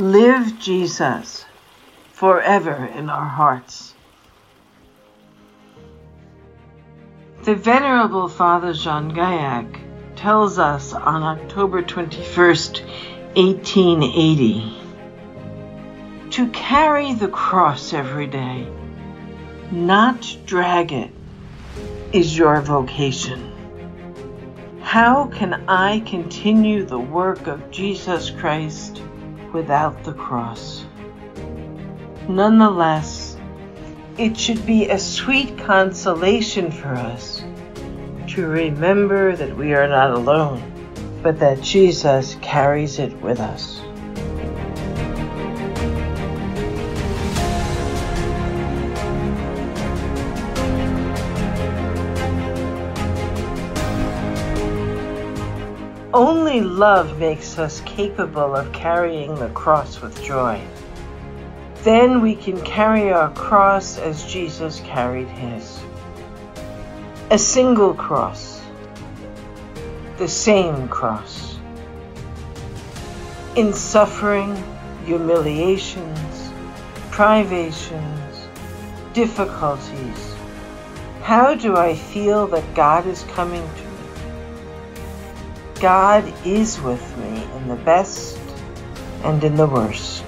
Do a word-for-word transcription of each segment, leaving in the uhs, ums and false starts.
Live Jesus forever in our hearts. The Venerable Father Jean Gaillac tells us on October twenty-first, eighteen eighty, to carry the cross every day, not drag it, is your vocation. How can I continue the work of Jesus Christ without the cross? Nonetheless, it should be a sweet consolation for us to remember that we are not alone, but that Jesus carries it with us. Only love makes us capable of carrying the cross with joy. Then we can carry our cross as Jesus carried his. A single cross, the same cross. In suffering, humiliations, privations, difficulties, how do I feel that God is coming to me? God is with me in the best and in the worst.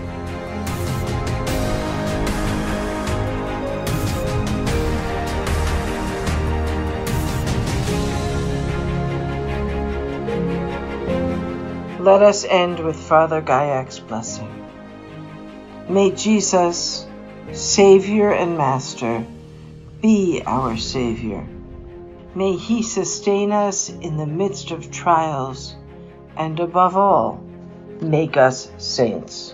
Let us end with Father Gaillac's blessing. May Jesus, Savior and Master, be our Savior. May he sustain us in the midst of trials, and above all, make us saints.